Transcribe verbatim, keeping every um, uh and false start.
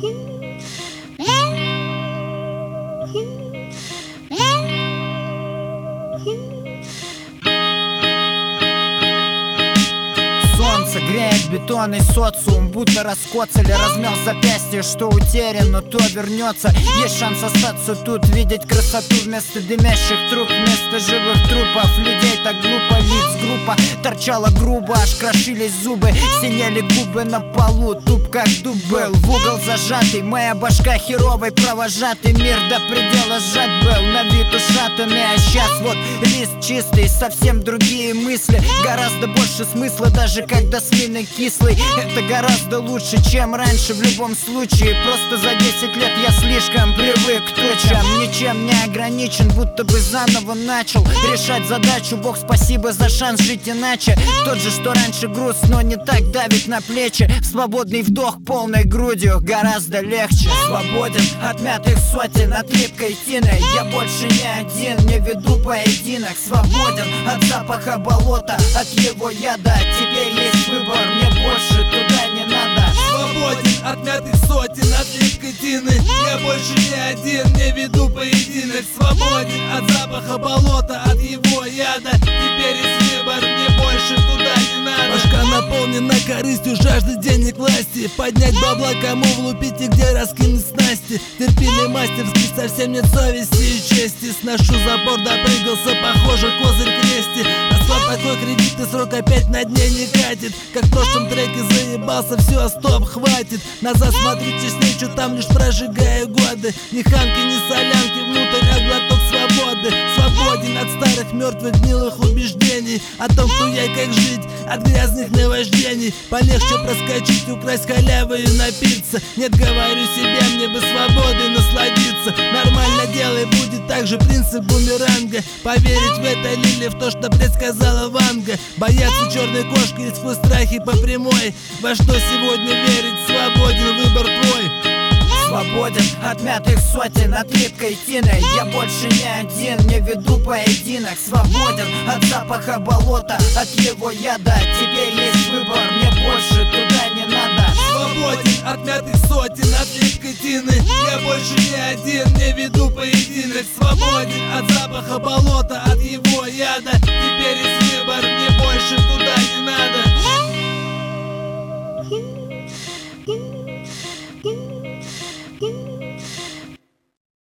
Солнце греет бетонный социум, будто раскоцали. Размял запястье, что утеряно, то вернется. Есть шанс остаться тут, видеть красоту вместо дымящих труб, вместо живых трупов людей. Так глупо, лиц группа торчала грубо, аж крошились зубы, синели губы на полу. Туп как дуб был, в угол зажатый, моя башка херовой провожатый. Мир до предела сжат был, на вид ушатанный, а сейчас вот лист чистый, совсем другие мысли. Гораздо больше смысла, даже когда смины кислый. Это гораздо лучше, чем раньше в любом случае. Просто за десять лет я слишком привык к тучам, ничем не ограничен, будто бы заново начал решать задачу. Бог спасибо за шанс жить иначе. Тот же, что раньше груз, но не так давит на плечи. Свободный вдох полной грудью гораздо легче. Свободен от мятых сотен, от липкой тины. Я больше не один, не веду поединок. Свободен от запаха болота, от его яда. Теперь есть выбор, мне больше туда не надо. Свободен от мятых сотен, от липкой тины. Я больше не один, не веду поединок. Свободен от запаха болота, от его яда. Теперь есть выбор, мне больше туда не надо. Башка наполнена корыстью, жажды денег, власти. Поднять бабла, кому влупить и где раскинуть снасти. Терпели мастерски, совсем нет совести и чести. Сношу забор, допрыгался, похоже, козырь крести. Расклад такой, кредиты, срок опять на дне не катит. Как в прошлом треке заебался, все, стоп, хватит. Назад смотрю честней, что там лишь прожигаю годы. Ни ханки, ни солянки, внутрь, а глоток свободы. Свободен от старых мертвых гнилых убеждений о том, кто я и как жить, от грязных наваждений. Полегче проскочить, украсть халявы и напиться. Нет, говорю себе, мне бы свободой насладиться. Нормально делай, будет также принцип бумеранга. Поверить в это Лили, в то, что предсказала Ванга. Бояться черной кошки и сквозь страхи по прямой. Во что сегодня верить, свободен, выбор твой. Свободен от мятых сотен, от липкой тины. Я больше не один, не веду поединок. Свободен от запаха болота, от его яда. Теперь есть выбор, мне больше туда не надо. Свободен от мятых сотен, от липкой тины. Я больше не один, не веду поединок. Свободен от запаха болота.